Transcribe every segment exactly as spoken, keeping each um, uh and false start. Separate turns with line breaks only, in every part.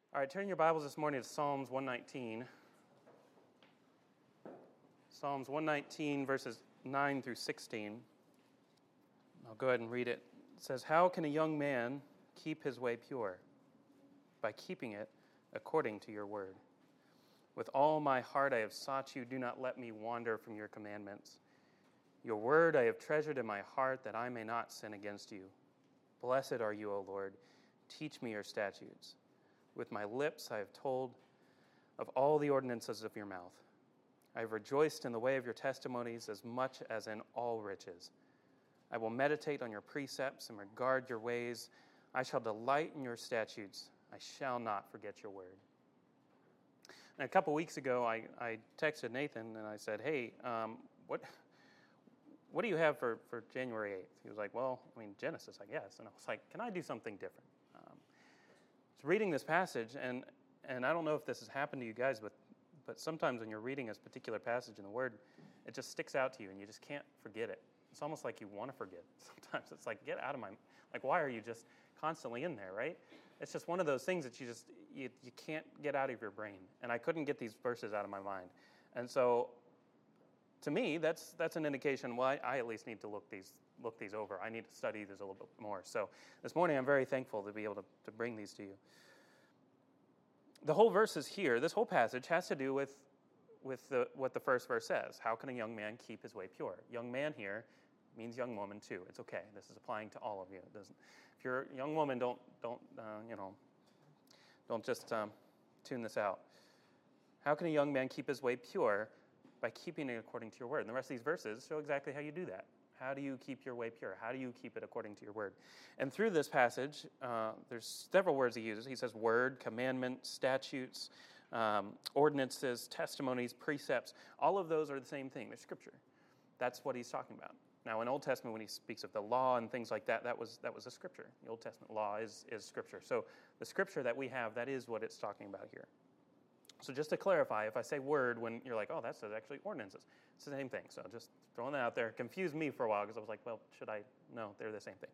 All right, turn your Bibles this morning to Psalms one nineteen. Psalms one nineteen, verses nine through sixteen. I'll go ahead and read it. It says, "How can a young man keep his way pure? By keeping it according to your word. With all my heart I have sought you. Do not let me wander from your commandments. Your word I have treasured in my heart, that I may not sin against you. Blessed are you, O Lord. Teach me your statutes. With my lips I have told of all the ordinances of your mouth. I have rejoiced in the way of your testimonies as much as in all riches. I will meditate on your precepts and regard your ways. I shall delight in your statutes. I shall not forget your word." And a couple weeks ago, I, I texted Nathan and I said, hey, um, what what do you have for, for January eighth? He was like, well, I mean, Genesis, I guess. And I was like, can I do something different? Um, I was reading this passage, and and I don't know if this has happened to you guys, but but sometimes when you're reading a particular passage in the Word, it just sticks out to you, and you just can't forget it. It's almost like you want to forget. Sometimes it's like, get out of my, like, why are you just constantly in there, right? It's just one of those things that you just, you, you can't get out of your brain. And I couldn't get these verses out of my mind. And so, to me, that's that's an indication, well, I, I at least need to look these look these over. I need to study these a little bit more. So this morning, I'm very thankful to be able to, to bring these to you. The whole verses here, this whole passage has to do with, with the, what the first verse says. How can a young man keep his way pure? Young man here means young woman too. It's okay. This is applying to all of you. It doesn't. If you're a young woman, don't don't uh, you know, don't just um, tune this out. How can a young man keep his way pure? By keeping it according to your word. And the rest of these verses show exactly how you do that. How do you keep your way pure? How do you keep it according to your word? And through this passage, uh, there's several words he uses. He says word, commandment, statutes, um, ordinances, testimonies, precepts. All of those are the same thing. They're scripture. That's what he's talking about. Now, in Old Testament, when he speaks of the law and things like that, that was that was a scripture. The Old Testament law is, is scripture. So the scripture that we have, that is what it's talking about here. So just to clarify, if I say word when you're like, oh, that's actually ordinances, it's the same thing. So just throwing that out there. Confused me for a while because I was like, well, should I? No, they're the same thing.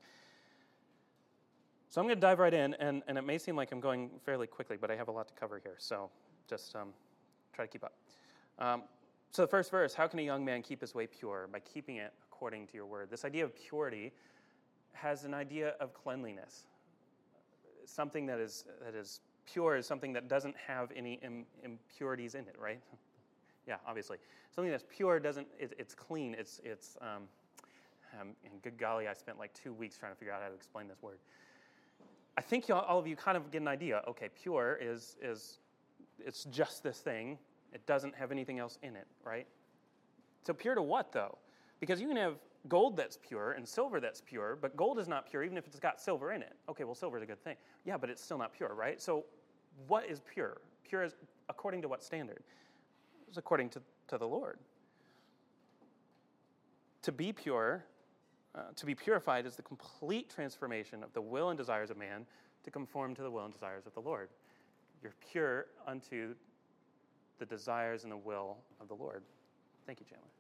So I'm going to dive right in, and, and it may seem like I'm going fairly quickly, but I have a lot to cover here. So just um, try to keep up. Um, so the first verse, how can a young man keep his way pure? By keeping it according to your word. This idea of purity has an idea of cleanliness. Something that is that is pure is something that doesn't have any Im- impurities in it, right? Yeah, obviously. Something that's pure doesn't, it, it's clean, it's, it's um, um, and good golly, I spent like two weeks trying to figure out how to explain this word. I think y'all, all of you kind of get an idea. Okay, pure is, is, it's just this thing. It doesn't have anything else in it, right? So pure to what, though? Because you can have gold that's pure and silver that's pure, but gold is not pure even if it's got silver in it. Okay, well, silver is a good thing. Yeah, but it's still not pure, right? So what is pure? Pure is according to what standard? It's according to, to the Lord. To be pure, uh, to be purified is the complete transformation of the will and desires of man to conform to the will and desires of the Lord. You're pure unto the desires and the will of the Lord. Thank you, Chandler.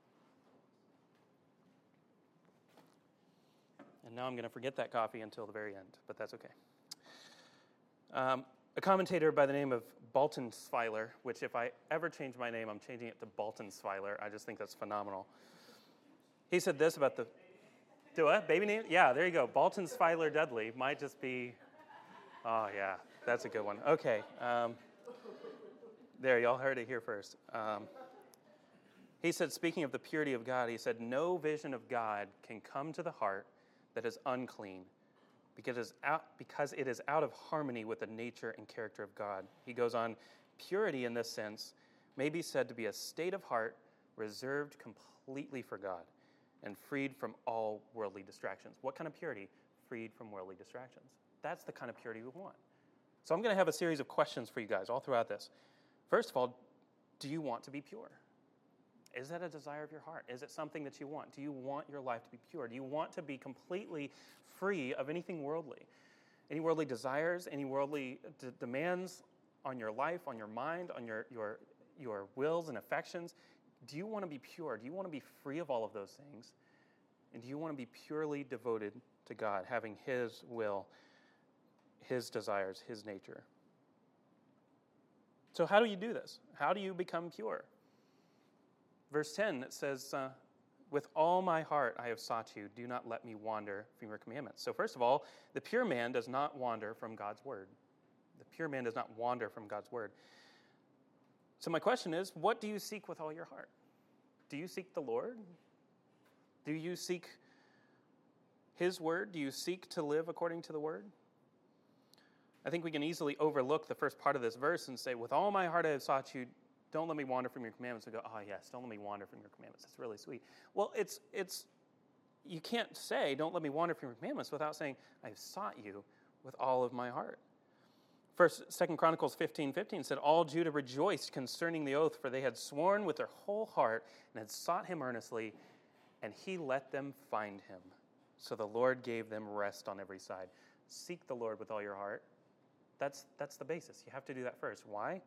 And now I'm going to forget that coffee until the very end, but that's okay. Um, a commentator by the name of Balton Sviler, which if I ever change my name, I'm changing it to Balton Sviler. I just think that's phenomenal. He said this about the... Do what? Baby name? Yeah, there you go. Balton Sviler Dudley might just be... Oh, yeah, that's a good one. Okay. Um, there, y'all heard it here first. Um, he said, speaking of the purity of God, he said, no vision of God can come to the heart that is unclean, because it is out, because it is out of harmony with the nature and character of God. He goes on, purity in this sense may be said to be a state of heart reserved completely for God and freed from all worldly distractions. What kind of purity? Freed from worldly distractions. That's the kind of purity we want. So I'm going to have a series of questions for you guys all throughout this. First of all, do you want to be pure? Is that a desire of your heart? Is it something that you want? Do you want your life to be pure? Do you want to be completely free of anything worldly? Any worldly desires, any worldly d- demands on your life, on your mind, on your, your, your wills and affections? Do you want to be pure? Do you want to be free of all of those things? And do you want to be purely devoted to God, having His will, His desires, His nature? So how do you do this? How do you become pure? Verse ten, it says, uh, with all my heart I have sought you. Do not let me wander from your commandments. So first of all, the pure man does not wander from God's word. The pure man does not wander from God's word. So my question is, what do you seek with all your heart? Do you seek the Lord? Do you seek his word? Do you seek to live according to the word? I think we can easily overlook the first part of this verse and say, with all my heart I have sought you, don't let me wander from your commandments. We go, oh yes, don't let me wander from your commandments. That's really sweet. Well, it's, it's, you can't say, don't let me wander from your commandments without saying, I have sought you with all of my heart. First, Second Chronicles fifteen fifteen said, all Judah rejoiced concerning the oath, for they had sworn with their whole heart and had sought him earnestly, and he let them find him. So the Lord gave them rest on every side. Seek the Lord with all your heart. That's, that's the basis. You have to do that first. Why?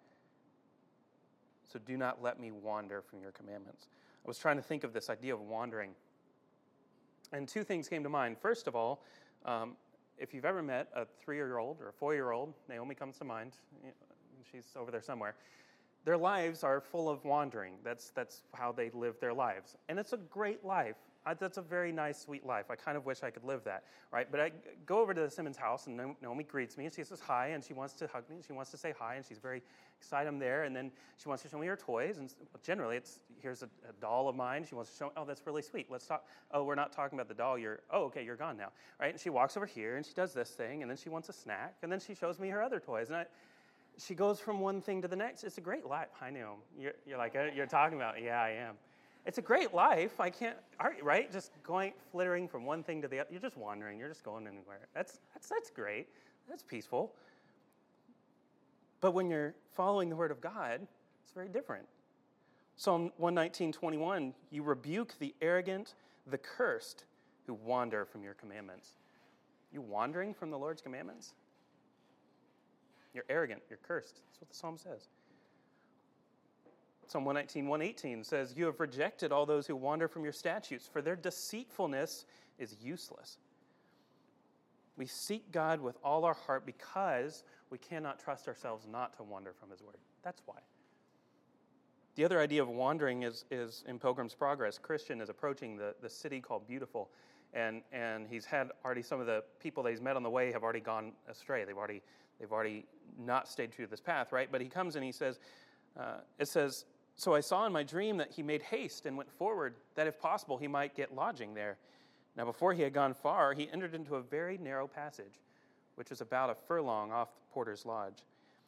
So do not let me wander from your commandments. I was trying to think of this idea of wandering. And two things came to mind. First of all, um, if you've ever met a three-year-old or a four-year-old, Naomi comes to mind. She's over there somewhere. Their lives are full of wandering. That's, that's how they live their lives. And it's a great life. I, that's a very nice, sweet life. I kind of wish I could live that, right? But I go over to the Simmons house, and Naomi greets me, and she says hi, and she wants to hug me, and she wants to say hi, and she's very excited I'm there, and then she wants to show me her toys, and generally it's, here's a, a doll of mine. She wants to show me, oh, that's really sweet. Let's talk. Oh, we're not talking about the doll. You're, oh, okay, you're gone now, right? And she walks over here, and she does this thing, and then she wants a snack, and then she shows me her other toys, and I, she goes from one thing to the next. It's a great life. Hi, Naomi. You're, you're like, you're talking about, yeah, I am. It's a great life. I can't, right? Just going, flittering from one thing to the other. You're just wandering. You're just going anywhere. That's, that's, that's great. That's peaceful. But when you're following the word of God, it's very different. Psalm one nineteen, twenty-one, you rebuke the arrogant, the cursed, who wander from your commandments. You wandering from the Lord's commandments? You're arrogant. You're cursed. That's what the psalm says. Psalm one nineteen, one eighteen says, you have rejected all those who wander from your statutes, for their deceitfulness is useless. We seek God with all our heart because we cannot trust ourselves not to wander from his word. That's why. The other idea of wandering is, is in Pilgrim's Progress. Christian is approaching the, the city called Beautiful, and, and he's had already some of the people that he's met on the way have already gone astray. They've already, they've already not stayed true to this path, right? But he comes and he says, uh, it says, so I saw in my dream that he made haste and went forward, that if possible he might get lodging there. Now before he had gone far, he entered into a very narrow passage, which was about a furlong off the porter's lodge.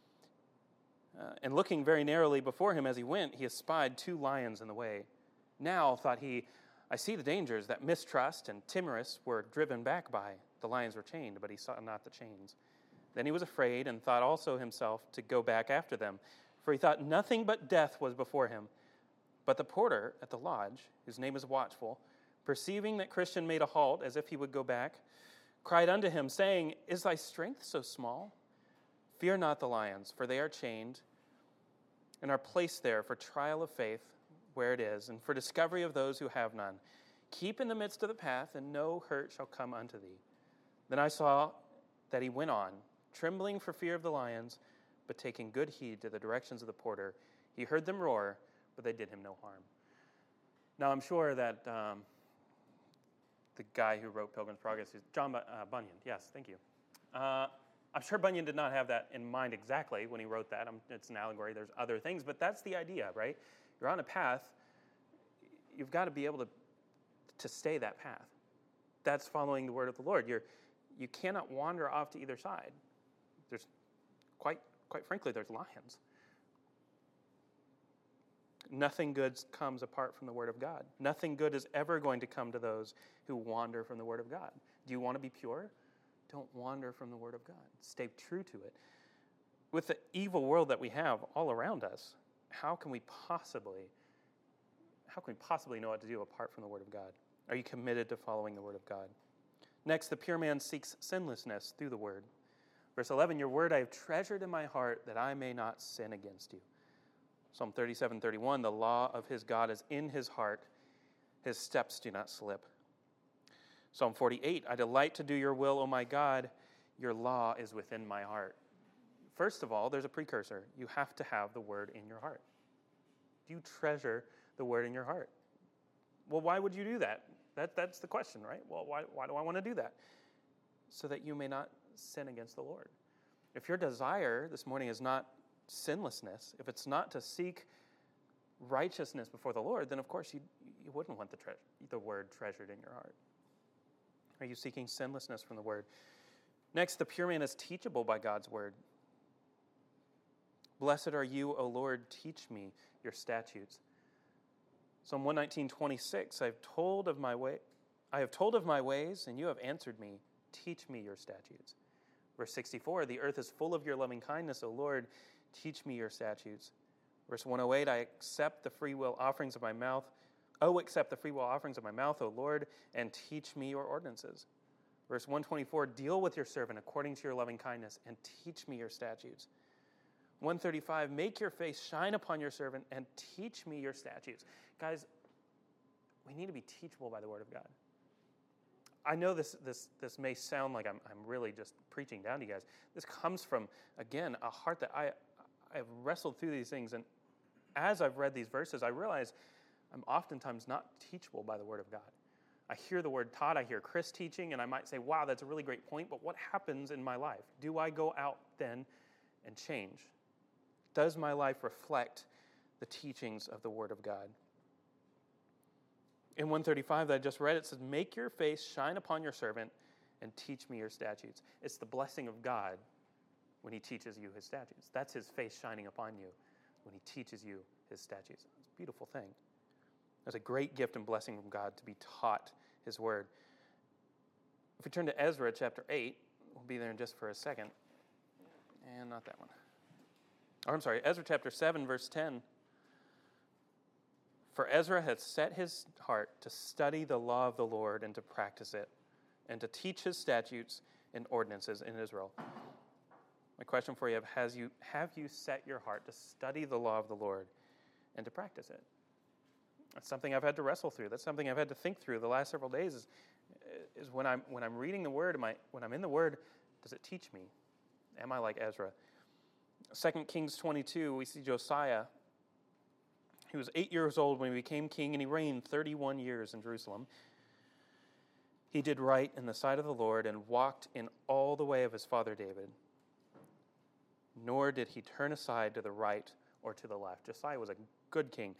Uh, and looking very narrowly before him as he went, he espied two lions in the way. Now, thought he, I see the dangers that mistrust and timorous were driven back by. The lions were chained, but he saw not the chains. Then he was afraid and thought also himself to go back after them, for he thought nothing but death was before him. But the porter at the lodge, whose name is Watchful, perceiving that Christian made a halt as if he would go back, cried unto him, saying, is thy strength so small? Fear not the lions, for they are chained, and are placed there for trial of faith, where it is, and for discovery of those who have none. Keep in the midst of the path, and no hurt shall come unto thee. Then I saw that he went on, trembling for fear of the lions, but taking good heed to the directions of the porter. He heard them roar, but they did him no harm. Now, I'm sure that um, the guy who wrote Pilgrim's Progress is John uh, Bunyan. Yes, thank you. Uh, I'm sure Bunyan did not have that in mind exactly when he wrote that. Um, it's an allegory. There's other things, but that's the idea, right? You're on a path. You've got to be able to, to stay that path. That's following the word of the Lord. You're, you cannot wander off to either side. There's quite, quite frankly, there's lions. Nothing good comes apart from the word of God. Nothing good is ever going to come to those who wander from the word of God. Do you want to be pure? Don't wander from the word of God. Stay true to it. With the evil world that we have all around us, how can we possibly, how can we possibly know what to do apart from the word of God? Are you committed to following the word of God? Next, the pure man seeks sinlessness through the word. Verse eleven, your word I have treasured in my heart that I may not sin against you. Psalm thirty-seven, thirty-one, the law of his God is in his heart. His steps do not slip. Psalm forty-eight, I delight to do your will, O my God. Your law is within my heart. First of all, there's a precursor. You have to have the word in your heart. Do you treasure the word in your heart? Well, why would you do that? That that's the question, right? Well, why, why do I want to do that? So that you may not sin against the Lord. If your desire this morning is not sinlessness, if it's not to seek righteousness before the Lord, then of course you you wouldn't want the tre- the word treasured in your heart. Are you seeking sinlessness from the word? Next, the pure man is teachable by God's word. Blessed are you, O Lord, teach me your statutes. Psalm one nineteen, twenty-six, I have told of my way, I have told of my ways, and you have answered me. Teach me your statutes. Verse sixty-four, the earth is full of your loving kindness, O Lord, teach me your statutes. Verse one oh eight, I accept the free will offerings of my mouth. Oh, accept the free will offerings of my mouth, O Lord, and teach me your ordinances. Verse one twenty-four, deal with your servant according to your loving kindness, and teach me your statutes. one thirty-five, make your face shine upon your servant, and teach me your statutes. Guys, we need to be teachable by the word of God. I know this this this may sound like I'm I'm really just preaching down to you guys. This comes from, again, a heart that I I've wrestled through these things, and as I've read these verses, I realize I'm oftentimes not teachable by the word of God. I hear the word taught, I hear Chris teaching, and I might say, wow, that's a really great point, but what happens in my life? Do I go out then and change? Does my life reflect the teachings of the word of God? In one thirty-five that I just read, it says, make your face shine upon your servant and teach me your statutes. It's the blessing of God when he teaches you his statutes. That's his face shining upon you when he teaches you his statutes. It's a beautiful thing. There's a great gift and blessing from God to be taught his word. If we turn to Ezra chapter eight, we'll be there in just for a second. And not that one. Or I'm sorry, Ezra chapter seven, verse ten. For Ezra hath set his heart to study the law of the Lord and to practice it, and to teach his statutes and ordinances in Israel. My question for you, has you have you set your heart to study the law of the Lord and to practice it? That's something I've had to wrestle through. That's something I've had to think through the last several days is, is when I'm when I'm reading the word, am I, when I'm in the word, does it teach me? Am I like Ezra? Second Kings twenty-two, we see Josiah. He was eight years old when he became king, and he reigned thirty-one years in Jerusalem. He did right in the sight of the Lord and walked in all the way of his father David. Nor did he turn aside to the right or to the left. Josiah was a good king.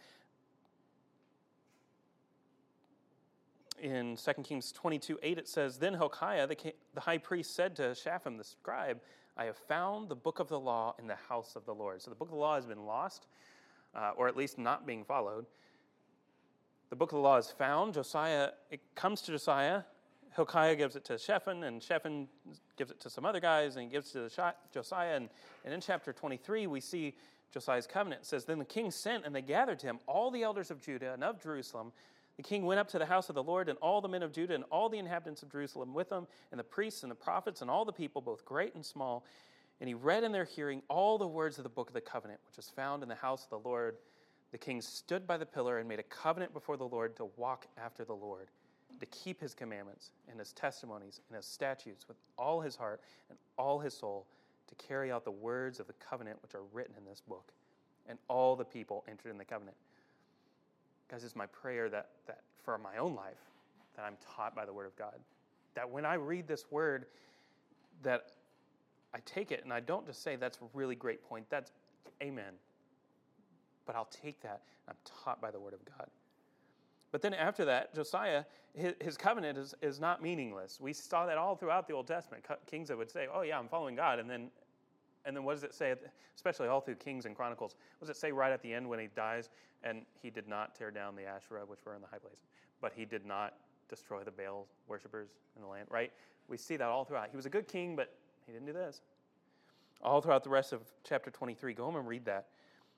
In Second Kings twenty-two, eight, it says, Then Hilkiah, the, king, the high priest, said to Shaphan the scribe, I have found the book of the law in the house of the Lord. So the book of the law has been lost, uh, or at least not being followed. The book of the law is found. Josiah, it comes to Josiah. Hilkiah gives it to Shaphan, and Shaphan gives it to some other guys, and he gives it to Josiah. And, and in chapter twenty-three, we see Josiah's covenant. It says, Then the king sent, and they gathered to him all the elders of Judah and of Jerusalem. The king went up to the house of the Lord, and all the men of Judah and all the inhabitants of Jerusalem with him, and the priests and the prophets and all the people, both great and small. And he read in their hearing all the words of the book of the covenant, which was found in the house of the Lord. The king stood by the pillar and made a covenant before the Lord to walk after the Lord, to keep his commandments and his testimonies and his statutes with all his heart and all his soul, to carry out the words of the covenant which are written in this book. And all the people entered in the covenant. Guys, it's my prayer that, that for my own life, that I'm taught by the word of God. That when I read this word, that I take it and I don't just say, that's a really great point. That's amen. But I'll take that. I'm taught by the word of God. But then after that, Josiah, his, his covenant is, is not meaningless. We saw that all throughout the Old Testament. Kings that would say, oh yeah, I'm following God. And then and then what does it say, especially all through Kings and Chronicles, what does it say right at the end when he dies? And he did not tear down the Asherah, which were in the high places. But he did not destroy the Baal worshippers in the land, right? We see that all throughout. He was a good king, but he didn't do this. All throughout the rest of chapter twenty-three. Go home and read that.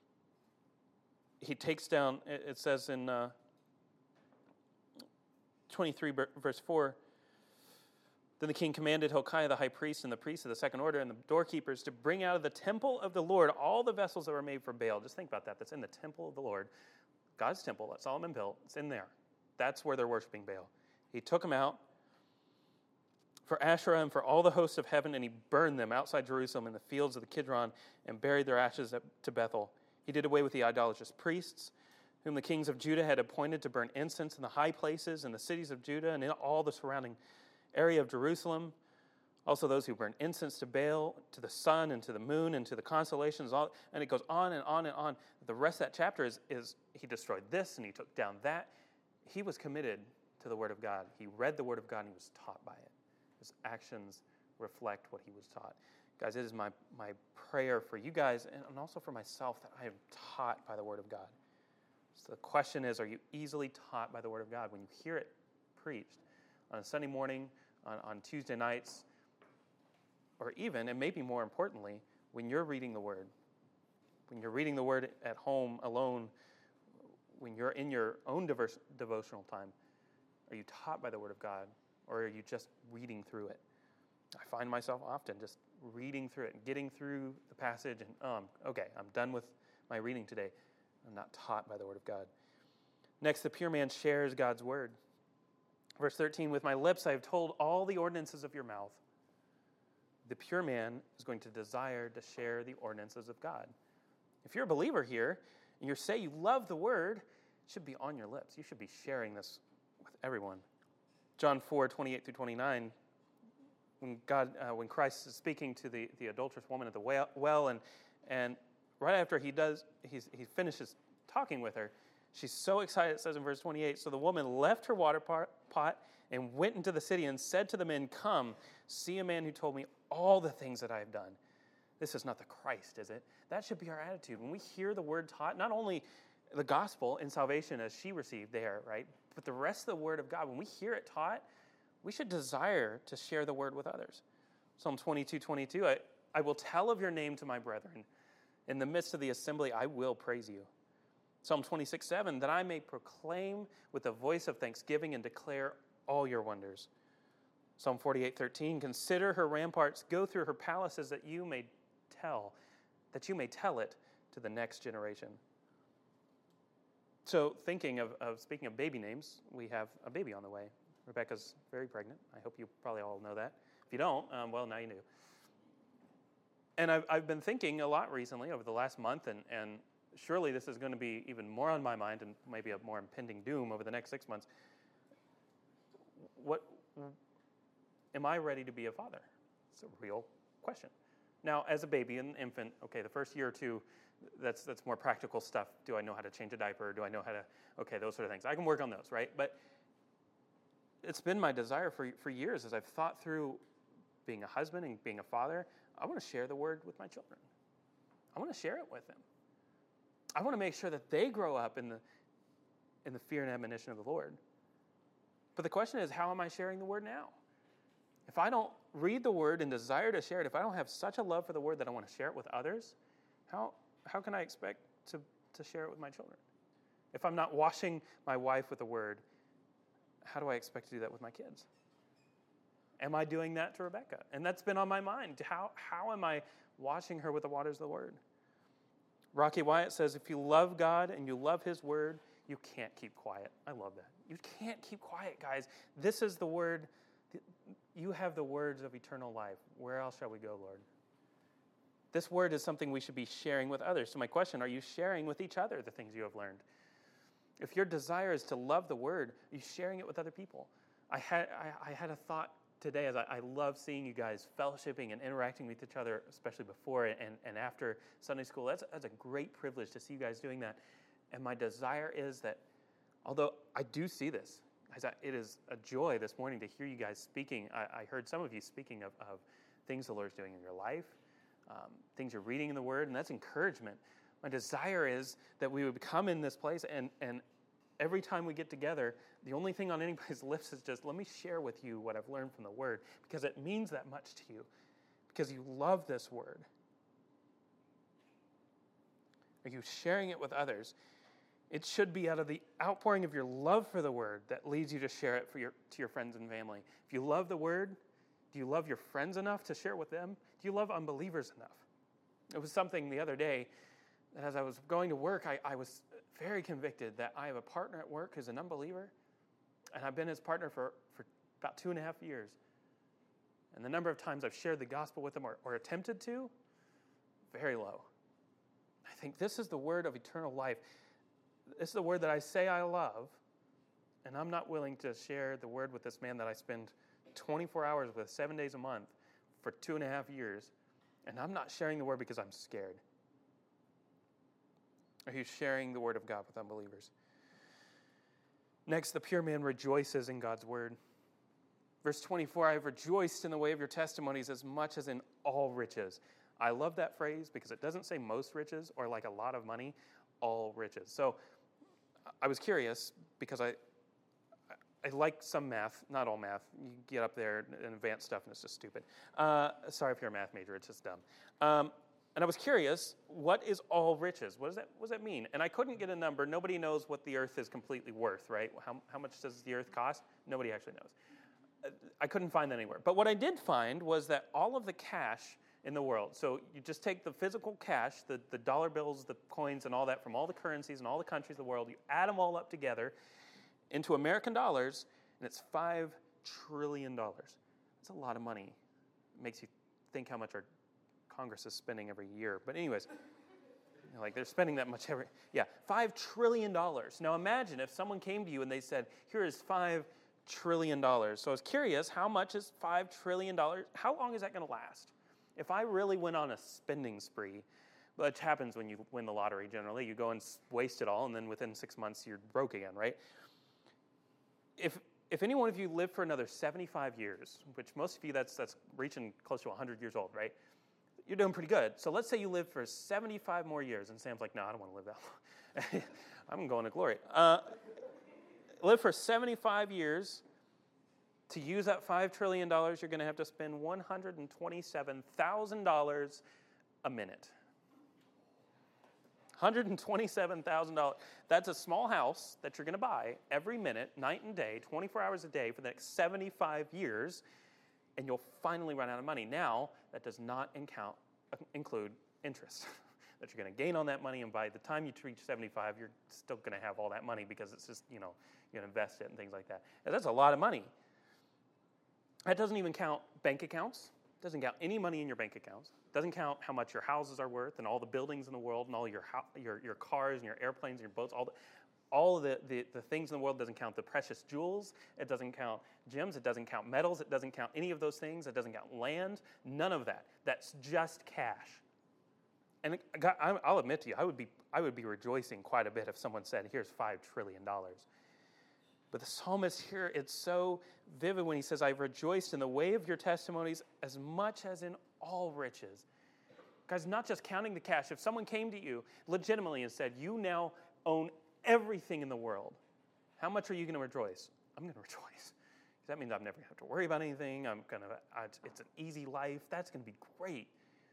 He takes down, it says in uh, twenty-three, verse four, Then the king commanded Hilkiah the high priest and the priests of the second order and the doorkeepers to bring out of the temple of the Lord all the vessels that were made for Baal. Just think about that. That's in the temple of the Lord. God's temple that Solomon built. It's in there. That's where they're worshiping Baal. He took them out. for Asherah and for all the hosts of heaven, and he burned them outside Jerusalem in the fields of the Kidron and buried their ashes at, to Bethel. He did away with the idolatrous priests, whom the kings of Judah had appointed to burn incense in the high places in the cities of Judah and in all the surrounding area of Jerusalem. Also those who burn incense to Baal, to the sun, and to the moon, and to the constellations. All, and it goes on and on and on. The rest of that chapter is, is he destroyed this and he took down that. He was committed to the Word of God. He read the Word of God and he was taught by it. His actions reflect what he was taught. Guys, it is my, my prayer for you guys and also for myself that I am taught by the Word of God. So the question is, are you easily taught by the Word of God? When you hear it preached on a Sunday morning, on, on Tuesday nights, or even, and maybe more importantly, when you're reading the Word, when you're reading the Word at home alone, when you're in your own diverse, devotional time, are you taught by the Word of God, or are you just reading through it? I find myself often just reading through it and getting through the passage and, um, okay, I'm done with my reading today. I'm not taught by the Word of God. Next, the pure man shares God's Word. Verse thirteen, with my lips I have told all the ordinances of your mouth. The pure man is going to desire to share the ordinances of God. If you're a believer here, and you say you love the Word, it should be on your lips. You should be sharing this with everyone. John four, twenty-eight through twenty-nine, when God, uh, when Christ is speaking to the, the adulterous woman at the well, well and and right after he does, he's, he finishes talking with her, she's so excited, it says in verse twenty-eight, so the woman left her water pot and went into the city and said to the men, come, see a man who told me all the things that I have done. This is not the Christ, is it? That should be our attitude. When we hear the word taught, not only the gospel and salvation as she received there, right, but the rest of the word of God, when we hear it taught, we should desire to share the word with others. Psalm twenty-two, twenty-two, I, I will tell of your name to my brethren. In the midst of the assembly, I will praise you. Psalm twenty-six, seven, that I may proclaim with a voice of thanksgiving and declare all your wonders. Psalm forty-eight, thirteen, consider her ramparts, go through her palaces that you may tell, that you may tell it to the next generation. So thinking of, of speaking of baby names, we have a baby on the way. Rebecca's very pregnant. I hope you probably all know that. If you don't, um, well, now you do. And I've, I've been thinking a lot recently over the last month, and, and surely this is going to be even more on my mind and maybe a more impending doom over the next six months. What, am I ready to be a father? It's a real question. Now, as a baby, an infant, okay, the first year or two, that's that's more practical stuff. Do I know how to change a diaper? Do I know how to, okay, those sort of things. I can work on those, right? But it's been my desire for, for years as I've thought through being a husband and being a father, I want to share the word with my children. I want to share it with them. I want to make sure that they grow up in the in the fear and admonition of the Lord. But the question is, how am I sharing the word now? If I don't read the word and desire to share it, if I don't have such a love for the word that I want to share it with others, how how can I expect to, to share it with my children? If I'm not washing my wife with the word, how do I expect to do that with my kids? Am I doing that to Rebecca? And that's been on my mind. How how am I washing her with the waters of the word? Rocky Wyatt says, if you love God and you love his word, you can't keep quiet. I love that. You can't keep quiet, guys. This is the word. You have the words of eternal life. Where else shall we go, Lord? This word is something we should be sharing with others. So my question, are you sharing with each other the things you have learned? If your desire is to love the word, are you sharing it with other people? I had I, I had a thought today as I, I love seeing you guys fellowshipping and interacting with each other, especially before and, and after Sunday school. That's, that's a great privilege to see you guys doing that. And my desire is that, although I do see this, it is a joy this morning to hear you guys speaking. I, I heard some of you speaking of, of things the Lord's doing in your life, um, things you're reading in the Word, and that's encouragement. My desire is that we would come in this place, and, and every time we get together, the only thing on anybody's lips is just, let me share with you what I've learned from the Word, because it means that much to you, because you love this Word. Are you sharing it with others? It should be out of the outpouring of your love for the word that leads you to share it for your, to your friends and family. If you love the word, do you love your friends enough to share with them? Do you love unbelievers enough? It was something the other day that as I was going to work, I, I was very convicted that I have a partner at work who's an unbeliever, and I've been his partner for, for about two and a half years. And the number of times I've shared the gospel with them or, or attempted to, very low. I think this is the word of eternal life. This is the word that I say I love, and I'm not willing to share the word with this man that I spend twenty-four hours with, seven days a month, for two and a half years, and I'm not sharing the word because I'm scared. Are you sharing the word of God with unbelievers? Next, the pure man rejoices in God's word. Verse twenty-four, I have rejoiced in the way of your testimonies as much as in all riches. I love that phrase because it doesn't say most riches or like a lot of money, all riches. So I was curious because I I like some math, not all math. You get up there and advanced stuff and it's just stupid. Uh, sorry if you're a math major, it's just dumb. Um, and I was curious, what is all riches? What does that, what does that mean? And I couldn't get a number. Nobody knows what the earth is completely worth, right? How, how much does the earth cost? Nobody actually knows. I couldn't find that anywhere. But what I did find was that all of the cash in the world, so you just take the physical cash, the, the dollar bills, the coins, and all that from all the currencies and all the countries of the world, you add them all up together into American dollars, and it's five trillion dollars. That's a lot of money. It makes you think how much our Congress is spending every year. But anyways, you know, like they're spending that much every, yeah, five trillion dollars. Now imagine if someone came to you and they said, here is five trillion dollars. So I was curious, how much is five trillion dollars? How long is that going to last? If I really went on a spending spree, which happens when you win the lottery generally, you go and waste it all, and then within six months you're broke again, right? If if any one of you live for another seventy-five years, which most of you, that's that's reaching close to one hundred years old, right? You're doing pretty good. So let's say you live for seventy-five more years, and Sam's like, no, I don't want to live that long. I'm going to glory. Uh, live for seventy-five years. To use that five trillion dollars, you're going to have to spend one hundred twenty-seven thousand dollars a minute. one hundred twenty-seven thousand dollars. That's a small house that you're going to buy every minute, night and day, twenty-four hours a day for the next seventy-five years, and you'll finally run out of money. Now, that does not incount, include interest that you're going to gain on that money, and by the time you reach seventy-five, you're still going to have all that money because it's just, you know, you're going to invest it and things like that. And that's a lot of money. That doesn't even count bank accounts. Doesn't count any money in your bank accounts. Doesn't count how much your houses are worth and all the buildings in the world and all your your your cars and your airplanes and your boats. All the, all the, the, the things in the world. Doesn't count the precious jewels. It doesn't count gems. It doesn't count metals. It doesn't count any of those things. It doesn't count land. None of that. That's just cash. And God, I'll admit to you, I would be I would be rejoicing quite a bit if someone said, "Here's five trillion dollars." But the psalmist here, it's so vivid when he says, I've rejoiced in the way of your testimonies as much as in all riches. Guys, not just counting the cash. If someone came to you legitimately and said, you now own everything in the world, how much are you going to rejoice? I'm going to rejoice. That means I'm never going to have to worry about anything. I'm going to, it's an easy life. That's going to be great.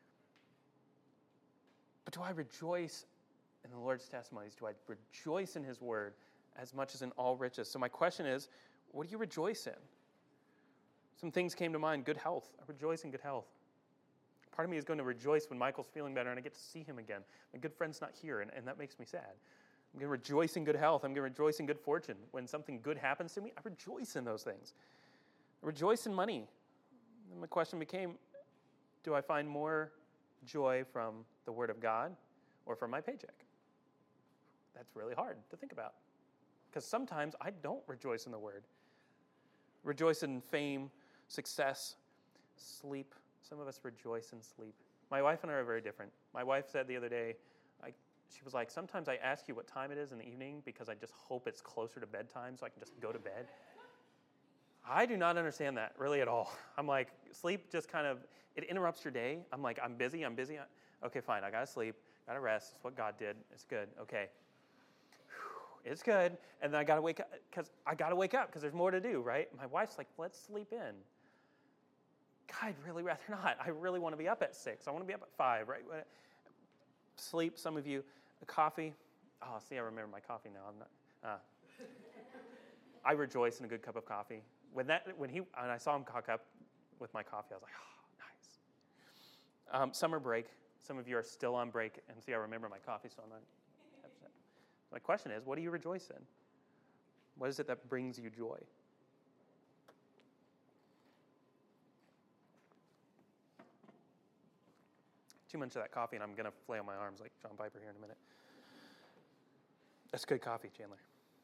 But do I rejoice in the Lord's testimonies? Do I rejoice in his word as much as in all riches? So my question is, what do you rejoice in? Some things came to mind. Good health. I rejoice in good health. Part of me is going to rejoice when Michael's feeling better and I get to see him again. My good friend's not here, and, and that makes me sad. I'm going to rejoice in good health. I'm going to rejoice in good fortune. When something good happens to me, I rejoice in those things. I rejoice in money. And my question became, do I find more joy from the Word of God or from my paycheck? That's really hard to think about. Because sometimes I don't rejoice in the Word. Rejoice in fame, success, sleep. Some of us rejoice in sleep. My wife and I are very different. My wife said the other day, I, she was like, sometimes I ask you what time it is in the evening because I just hope it's closer to bedtime so I can just go to bed. I do not understand that really at all. I'm like, sleep just kind of, it interrupts your day. I'm like, I'm busy, I'm busy. Okay, fine, I gotta sleep, gotta rest. It's what God did. It's good. Okay. It's good, and then I gotta wake up because I gotta wake up because there's more to do, right? My wife's like, "Let's sleep in." God, I'd really rather not. I really want to be up at six. I want to be up at five, right? Sleep. Some of you, a coffee. Oh, see, I remember my coffee now. I'm not. Uh. I rejoice in a good cup of coffee. When that, when he, when I saw him cock up with my coffee, I was like, "Oh, nice." Um, summer break. Some of you are still on break, and see, I remember my coffee, so I'm not. My question is, what do you rejoice in? What is it that brings you joy? too much of that coffee, and I'm going to flail my arms like John Piper here in a minute. That's good coffee, Chandler.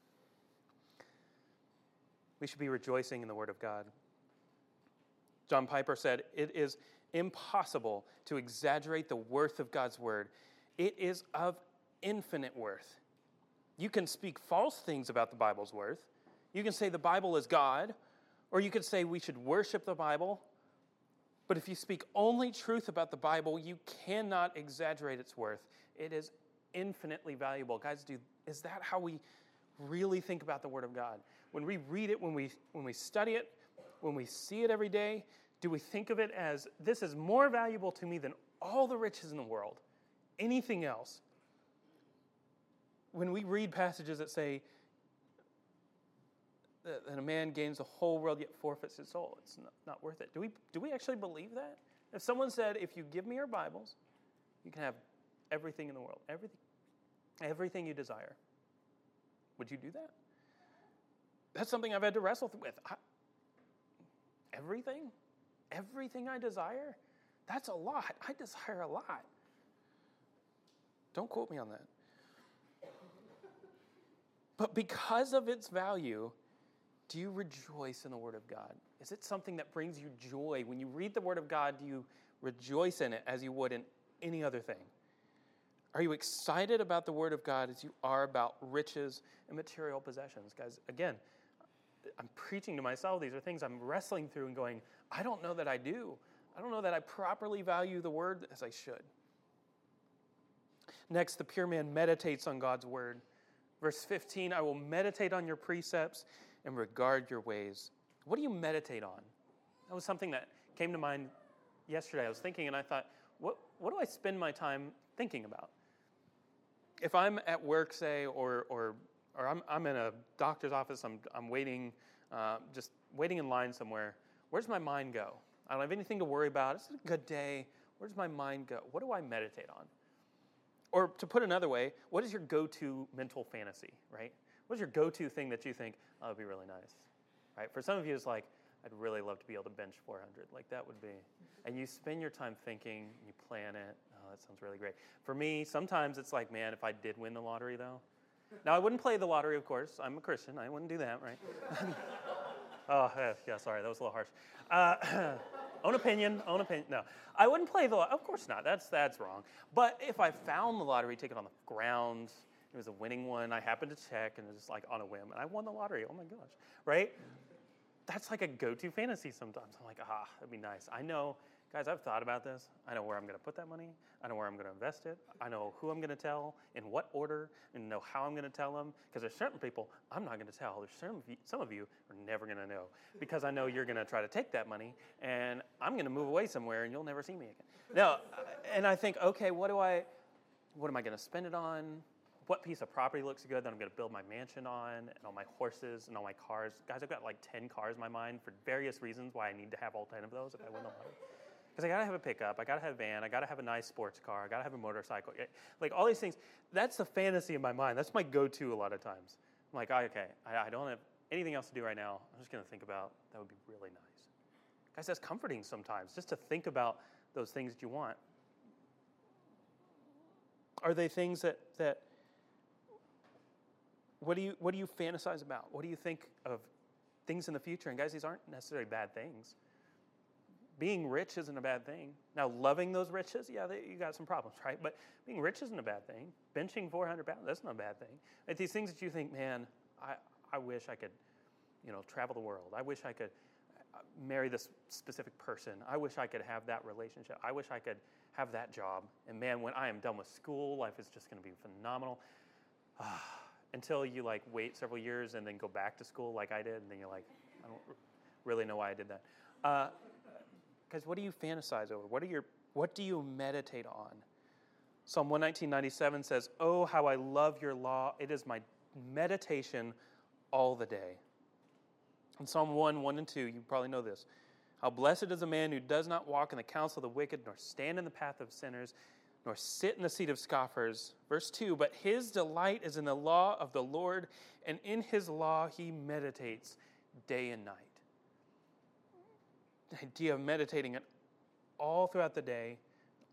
We should be rejoicing in the Word of God. John Piper said, it is impossible to exaggerate the worth of God's Word. It is of infinite worth. You can speak false things about the Bible's worth. You can say the Bible is God, or you could say we should worship the Bible. But if you speak only truth about the Bible, you cannot exaggerate its worth. It is infinitely valuable. Guys, do, is that how we really think about the Word of God? When we read it, when we when we study it, when we see it every day, do we think of it as, this is more valuable to me than all the riches in the world, anything else? When we read passages that say that a man gains the whole world yet forfeits his soul, it's not, not worth it. Do we do we actually believe that? If someone said, if you give me your Bibles, you can have everything in the world, everything, everything you desire, would you do that? That's something I've had to wrestle with. I, everything? Everything I desire? That's a lot. I desire a lot. Don't quote me on that. But because of its value, do you rejoice in the Word of God? Is it something that brings you joy? When you read the Word of God, do you rejoice in it as you would in any other thing? Are you excited about the Word of God as you are about riches and material possessions? Guys, again, I'm preaching to myself. These are things I'm wrestling through and going, I don't know that I do. I don't know that I properly value the Word as I should. Next, the pure man meditates on God's Word. Verse fifteen, I will meditate on your precepts and regard your ways. What do you meditate on? That was something that came to mind yesterday. I was thinking and I thought, what, what do I spend my time thinking about? If I'm at work, say, or or or I'm I'm in a doctor's office, I'm I'm waiting, uh, just waiting in line somewhere, where does my mind go? I don't have anything to worry about. It's a good day. Where does my mind go? What do I meditate on? Or to put another way, what is your go-to mental fantasy, right? What is your go-to thing that you think, oh, that would be really nice, right? For some of you, it's like, I'd really love to be able to bench four hundred. Like, that would be. And you spend your time thinking, you plan it. Oh, that sounds really great. For me, sometimes it's like, man, if I did win the lottery, though. Now, I wouldn't play the lottery, of course. I'm a Christian. I wouldn't do that, right? oh, yeah, yeah, sorry. That was a little harsh. Uh, Own opinion, own opinion. No, I wouldn't play the lottery. Of course not. That's that's wrong. But if I found the lottery ticket on the ground, it was a winning one, I happened to check, and it was just like on a whim, and I won the lottery. Oh my gosh, right? That's like a go-to fantasy sometimes. I'm like, ah, that'd be nice. I know, guys, I've thought about this. I know where I'm going to put that money. I know where I'm going to invest it. I know who I'm going to tell, in what order, and know how I'm going to tell them. Because there's certain people I'm not going to tell. There's certain, some of you are never going to know. Because I know you're going to try to take that money, and I'm going to move away somewhere, and you'll never see me again. No, and I think, okay, what do I, what am I going to spend it on? What piece of property looks good that I'm going to build my mansion on, and all my horses, and all my cars? Guys, I've got like ten cars in my mind for various reasons why I need to have all ten of those if I win the lottery. Because I got to have a pickup, I got to have a van, I got to have a nice sports car, I got to have a motorcycle. Like all these things, that's the fantasy in my mind. That's my go-to a lot of times. I'm like, oh, okay, I, I don't have anything else to do right now. I'm just going to think about, that would be really nice. Guys, that's comforting sometimes, just to think about those things that you want. Are they things that, that what do you what do you fantasize about? What do you think of things in the future? And guys, these aren't necessarily bad things. Being rich isn't a bad thing. Now, loving those riches, yeah, they, you got some problems, right? But being rich isn't a bad thing. Benching four hundred pounds, that's not a bad thing. Like these things that you think, man, I, I wish I could, you know, travel the world. I wish I could marry this specific person. I wish I could have that relationship. I wish I could have that job. And man, when I am done with school, life is just going to be phenomenal. Until you like wait several years and then go back to school like I did, and then you're like, I don't really know why I did that. Uh, Guys, what do you fantasize over? What are your what do you meditate on? Psalm one nineteen ninety-seven says, "Oh, how I love your law. It is my meditation all the day." In Psalm one, one and two, you probably know this. How blessed is a man who does not walk in the counsel of the wicked, nor stand in the path of sinners, nor sit in the seat of scoffers. Verse two, but his delight is in the law of the Lord, and in his law he meditates day and night. The idea of meditating it all throughout the day,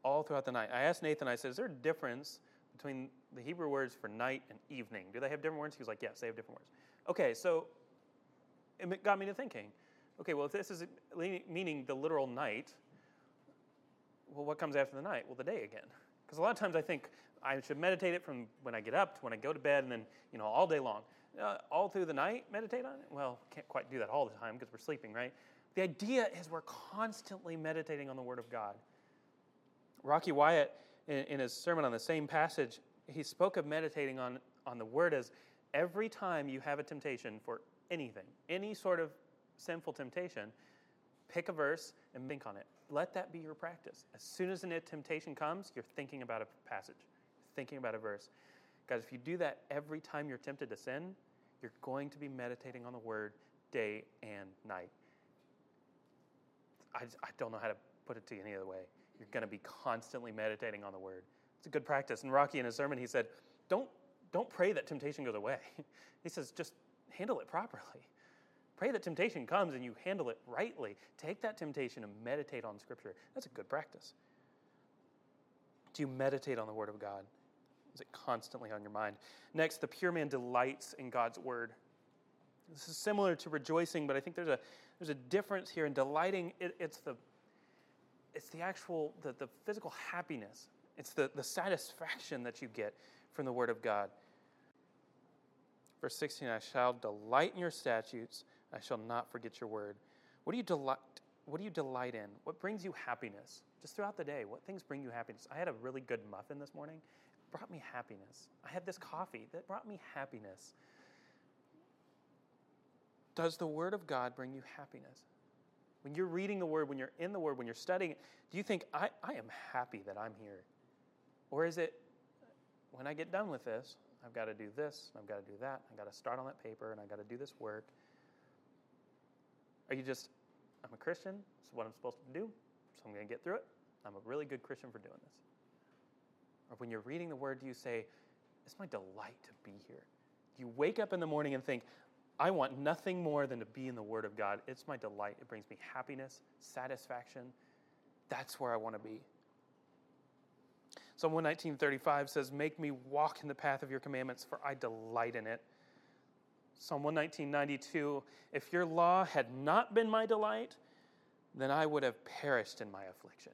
all throughout the night. I asked Nathan, I said, is there a difference between the Hebrew words for night and evening? Do they have different words? He was like, yes, they have different words. Okay, so it got me to thinking, okay, well, if this is meaning the literal night, well, what comes after the night? Well, the day again. Because a lot of times I think I should meditate it from when I get up to when I go to bed and then, you know, all day long. Uh, all through the night, meditate on it? Well, can't quite do that all the time because we're sleeping, right? The idea is we're constantly meditating on the Word of God. Rocky Wyatt, in, in his sermon on the same passage, he spoke of meditating on, on the Word as every time you have a temptation for anything, any sort of sinful temptation, pick a verse and think on it. Let that be your practice. As soon as a temptation comes, you're thinking about a passage, thinking about a verse. Guys, if you do that every time you're tempted to sin, you're going to be meditating on the Word day and night. I, I don't know how to put it to you any other way. You're going to be constantly meditating on the Word. It's a good practice. And Rocky, in his sermon, he said, don't, don't pray that temptation goes away. He says, just handle it properly. Pray that temptation comes and you handle it rightly. Take that temptation and meditate on Scripture. That's a good practice. Do you meditate on the Word of God? Is it constantly on your mind? Next, the pure man delights in God's Word. This is similar to rejoicing, but I think there's a there's a difference here in delighting. It, it's the it's the actual the, the physical happiness. It's the, the satisfaction that you get from the Word of God. Verse sixteen, I shall delight in your statutes. I shall not forget your word. What do you delight? What do you delight in? What brings you happiness? Just throughout the day, what things bring you happiness? I had a really good muffin this morning. It brought me happiness. I had this coffee that brought me happiness. Does the Word of God bring you happiness? When you're reading the Word, when you're in the Word, when you're studying it, do you think, I, I am happy that I'm here? Or is it, when I get done with this, I've got to do this, and I've got to do that, I've got to start on that paper, and I've got to do this work? Are you just, I'm a Christian, this is what I'm supposed to do, so I'm going to get through it. I'm a really good Christian for doing this. Or when you're reading the Word, do you say, it's my delight to be here? Do you wake up in the morning and think, I want nothing more than to be in the Word of God. It's my delight. It brings me happiness, satisfaction. That's where I want to be. Psalm one nineteen, thirty-five says, make me walk in the path of your commandments, for I delight in it. Psalm one nineteen, ninety-two, if your law had not been my delight, then I would have perished in my affliction.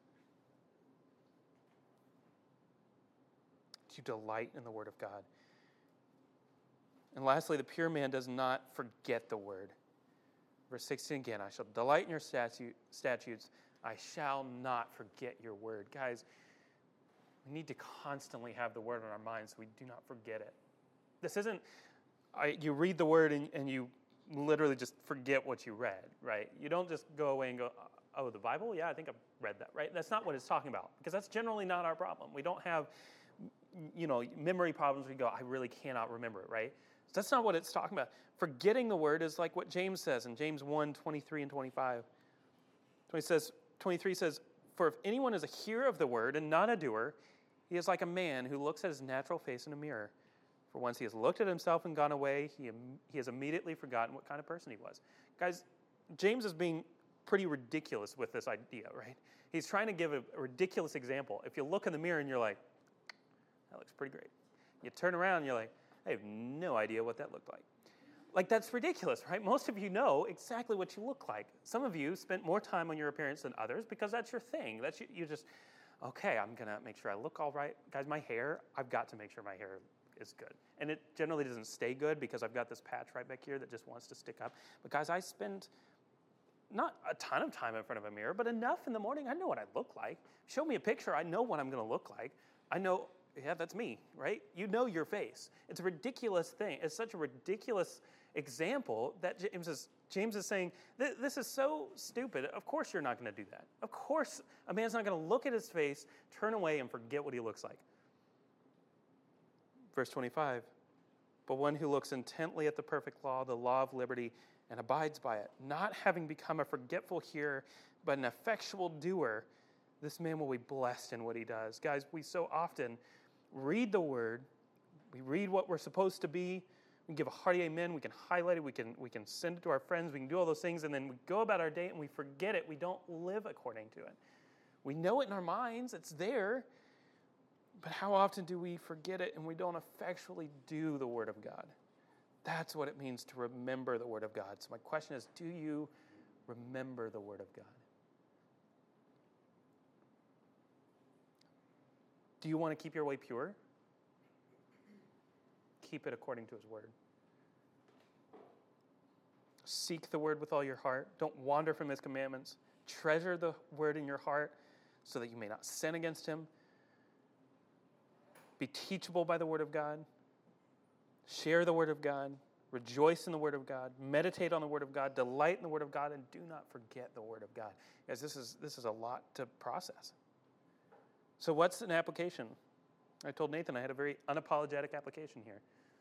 Do you delight in the Word of God? And lastly, the pure man does not forget the Word. Verse sixteen again, I shall delight in your statute, statutes. I shall not forget your word. Guys, we need to constantly have the Word on our minds so we do not forget it. This isn't, I, you read the Word and, and you literally just forget what you read, right? You don't just go away and go, oh, the Bible? Yeah, I think I've read that, right? That's not what it's talking about, because that's generally not our problem. We don't have, you know, memory problems where you go, I really cannot remember it, right? That's not what it's talking about. Forgetting the Word is like what James says in James one, twenty-three and twenty-five. He says, twenty-three says, for if anyone is a hearer of the Word and not a doer, he is like a man who looks at his natural face in a mirror. For once he has looked at himself and gone away, he, he has immediately forgotten what kind of person he was. Guys, James is being pretty ridiculous with this idea, right? He's trying to give a, a ridiculous example. If you look in the mirror and you're like, that looks pretty great. You turn around and you're like, I have no idea what that looked like. Like, that's ridiculous, right? Most of you know exactly what you look like. Some of you spent more time on your appearance than others because that's your thing. That's you, you just, okay, I'm going to make sure I look all right. Guys, my hair, I've got to make sure my hair is good. And it generally doesn't stay good because I've got this patch right back here that just wants to stick up. But guys, I spend not a ton of time in front of a mirror, but enough in the morning. I know what I look like. Show me a picture, I know what I'm going to look like. I know, yeah, that's me, right? You know your face. It's a ridiculous thing. It's such a ridiculous example that James is, James is saying, this is so stupid. Of course you're not going to do that. Of course a man's not going to look at his face, turn away, and forget what he looks like. Verse twenty-five, but one who looks intently at the perfect law, the law of liberty, and abides by it, not having become a forgetful hearer, but an effectual doer, this man will be blessed in what he does. Guys, we so often read the Word, we read what we're supposed to be, we can give a hearty amen, we can highlight it, we can, we can send it to our friends, we can do all those things, and then we go about our day and we forget it. We don't live according to it. We know it in our minds. It's there. But how often do we forget it and we don't effectually do the Word of God? That's what it means to remember the Word of God. So my question is, do you remember the Word of God? Do you want to keep your way pure? Keep it according to His Word. Seek the Word with all your heart. Don't wander from His commandments. Treasure the Word in your heart so that you may not sin against Him. Be teachable by the Word of God. Share the Word of God. Rejoice in the Word of God. Meditate on the Word of God. Delight in the Word of God. And do not forget the Word of God. Guys, this is, this is a lot to process. So what's an application? I told Nathan I had a very unapologetic application here.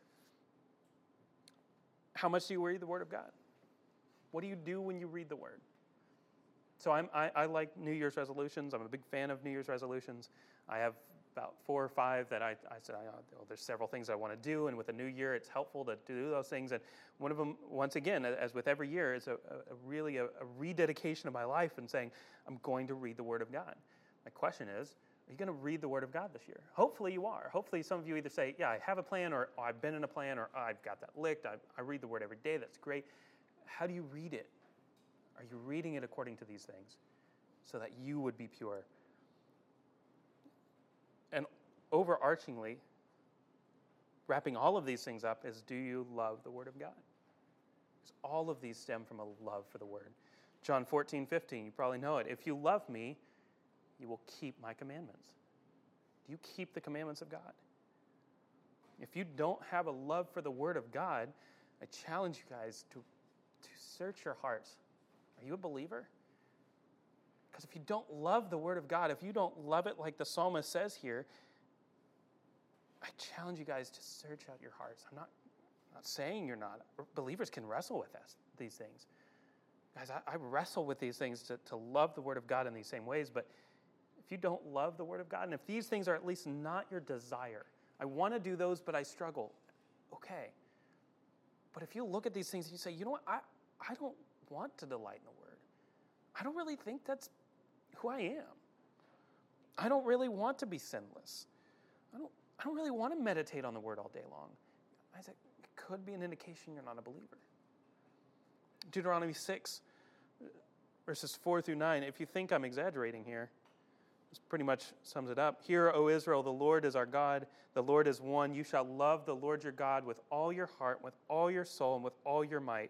How much do you read the Word of God? What do you do when you read the Word? So I'm, I, I like New Year's resolutions. I'm a big fan of New Year's resolutions. I have about four or five that I, I said, I, oh, there's several things I want to do, and with the new year, it's helpful to do those things. And one of them, once again, as with every year, is a, a really a, a rededication of my life and saying, I'm going to read the Word of God. My question is, are you going to read the Word of God this year? Hopefully you are. Hopefully some of you either say, yeah, I have a plan, or oh, I've been in a plan, or oh, I've got that licked. I, I read the Word every day. That's great. How do you read it? Are you reading it according to these things so that you would be pure? And overarchingly, wrapping all of these things up is, do you love the Word of God? Because all of these stem from a love for the Word. John fourteen fifteen, you probably know it. If you love me, you will keep my commandments. Do you keep the commandments of God? If you don't have a love for the Word of God, I challenge you guys to, to search your hearts. Are you a believer? Because if you don't love the Word of God, if you don't love it like the psalmist says here, I challenge you guys to search out your hearts. I'm not, not saying you're not. Believers can wrestle with this, these things. Guys, I, I wrestle with these things to, to love the Word of God in these same ways, but if you don't love the Word of God, and if these things are at least not your desire, I want to do those, but I struggle, okay. But if you look at these things and you say, you know what, I, I don't want to delight in the Word. I don't really think that's who I am. I don't really want to be sinless. I don't, I don't really want to meditate on the Word all day long. I said, it could be an indication you're not a believer. Deuteronomy six, verses four through nine. If you think I'm exaggerating here, this pretty much sums it up. Hear, O Israel, the Lord is our God. The Lord is one. You shall love the Lord your God with all your heart, with all your soul, and with all your might.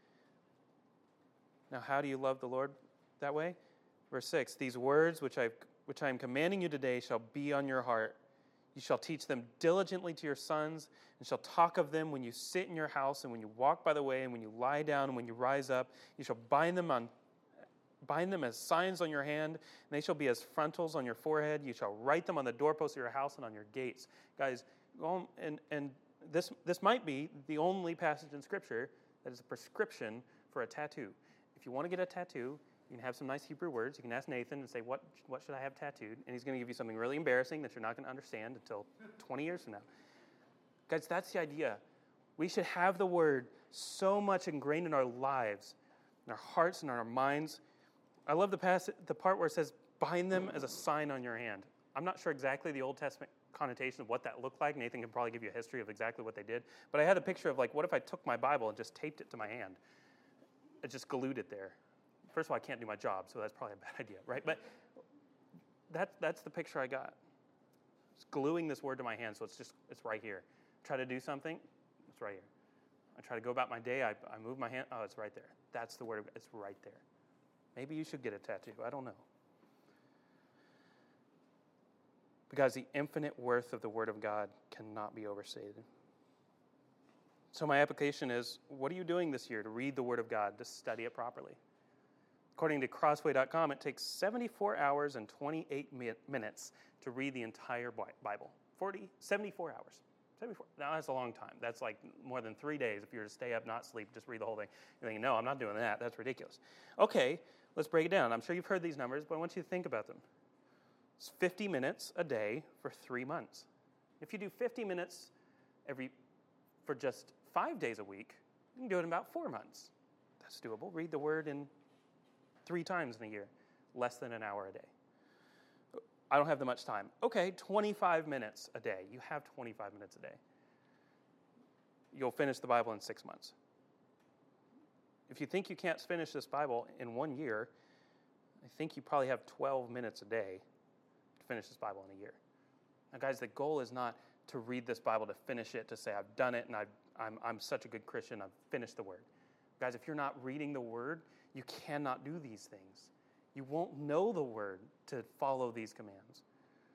Now, how do you love the Lord that way? Verse six, these words which I which I am commanding you today shall be on your heart. You shall teach them diligently to your sons, and shall talk of them when you sit in your house, and when you walk by the way, and when you lie down, and when you rise up. You shall bind them on bind them as signs on your hand, and they shall be as frontals on your forehead. You shall write them on the doorposts of your house and on your gates. Guys, go on, and and this this might be the only passage in Scripture that is a prescription for a tattoo. If you want to get a tattoo, you can have some nice Hebrew words. You can ask Nathan and say, what, what should I have tattooed? And he's going to give you something really embarrassing that you're not going to understand until twenty years from now. Guys, that's the idea. We should have the Word so much ingrained in our lives, in our hearts and in our minds. I love the passage, the part where it says, bind them as a sign on your hand. I'm not sure exactly the Old Testament connotation of what that looked like. Nathan can probably give you a history of exactly what they did. But I had a picture of, like, what if I took my Bible and just taped it to my hand? I just glued it there. First of all, I can't do my job, so that's probably a bad idea, right? But that, that's the picture I got. It's gluing this Word to my hand, so it's just, it's right here. Try to do something, it's right here. I try to go about my day, I, I move my hand, oh, it's right there. That's the Word, it's right there. Maybe you should get a tattoo, I don't know. Because the infinite worth of the Word of God cannot be overstated. So my application is, what are you doing this year to read the Word of God, to study it properly? According to crossway dot com, it takes seventy-four hours and twenty-eight minutes to read the entire Bible. forty, seventy-four hours. seventy-four. Now, that's a long time. That's like more than three days if you were to stay up, not sleep, just read the whole thing. You're thinking, no, I'm not doing that. That's ridiculous. Okay, let's break it down. I'm sure you've heard these numbers, but I want you to think about them. It's fifty minutes a day for three months. If you do fifty minutes every for just five days a week, you can do it in about four months. That's doable. Read the Word in three times in a year, less than an hour a day. I don't have that much time. Okay, twenty-five minutes a day. You have twenty-five minutes a day. You'll finish the Bible in six months. If you think you can't finish this Bible in one year, I think you probably have twelve minutes a day to finish this Bible in a year. Now, guys, the goal is not to read this Bible, to finish it, to say, I've done it, and I've, I'm, I'm such a good Christian, I've finished the Word. Guys, if you're not reading the Word, you cannot do these things. You won't know the Word to follow these commands.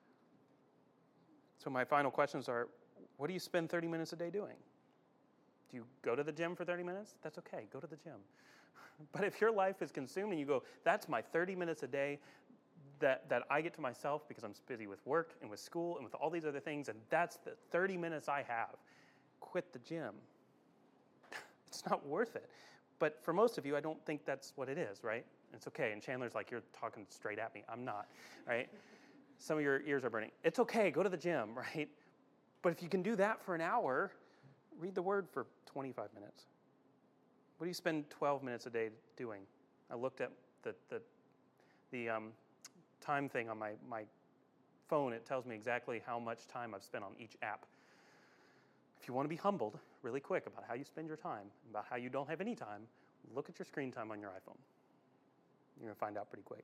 So my final questions are, what do you spend thirty minutes a day doing? Do you go to the gym for thirty minutes? That's okay, go to the gym. But if your life is consumed and you go, that's my thirty minutes a day that, that I get to myself because I'm busy with work and with school and with all these other things, and that's the thirty minutes I have, quit the gym. It's not worth it. But for most of you, I don't think that's what it is, right? It's okay. And Chandler's like, you're talking straight at me. I'm not, right? Some of your ears are burning. It's okay. Go to the gym, right? But if you can do that for an hour, read the Word for twenty-five minutes. What do you spend twelve minutes a day doing? I looked at the the, the um, time thing on my, my phone. It tells me exactly how much time I've spent on each app. If you want to be humbled really quick about how you spend your time, about how you don't have any time, look at your screen time on your iPhone. You're going to find out pretty quick.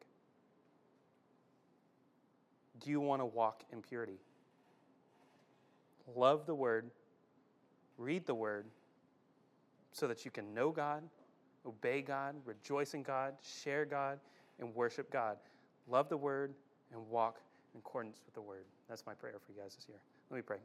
Do you want to walk in purity? Love the Word, read the Word, so that you can know God, obey God, rejoice in God, share God, and worship God. Love the Word and walk in accordance with the Word. That's my prayer for you guys this year. Let me pray.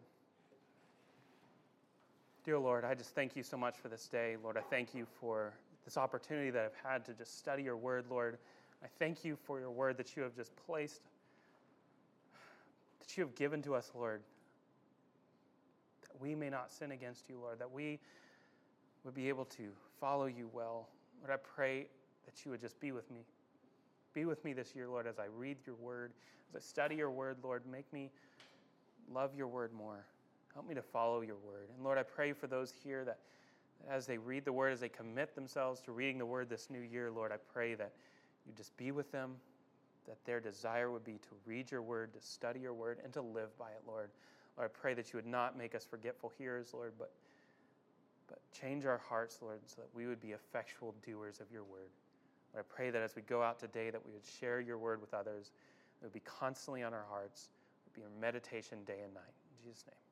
Dear Lord, I just thank you so much for this day. Lord, I thank you for this opportunity that I've had to just study your Word, Lord. I thank you for your Word that you have just placed, that you have given to us, Lord, that we may not sin against you, Lord, that we would be able to follow you well. Lord, I pray that you would just be with me. Be with me this year, Lord, as I read your Word, as I study your Word, Lord. Make me love your Word more. Help me to follow your Word. And Lord, I pray for those here that as they read the Word, as they commit themselves to reading the Word this new year, Lord, I pray that you just be with them, that their desire would be to read your Word, to study your Word, and to live by it, Lord. Lord, I pray that you would not make us forgetful hearers, Lord, but, but change our hearts, Lord, so that we would be effectual doers of your Word. Lord, I pray that as we go out today, that we would share your Word with others. It would be constantly on our hearts. It would be our meditation day and night. In Jesus' name.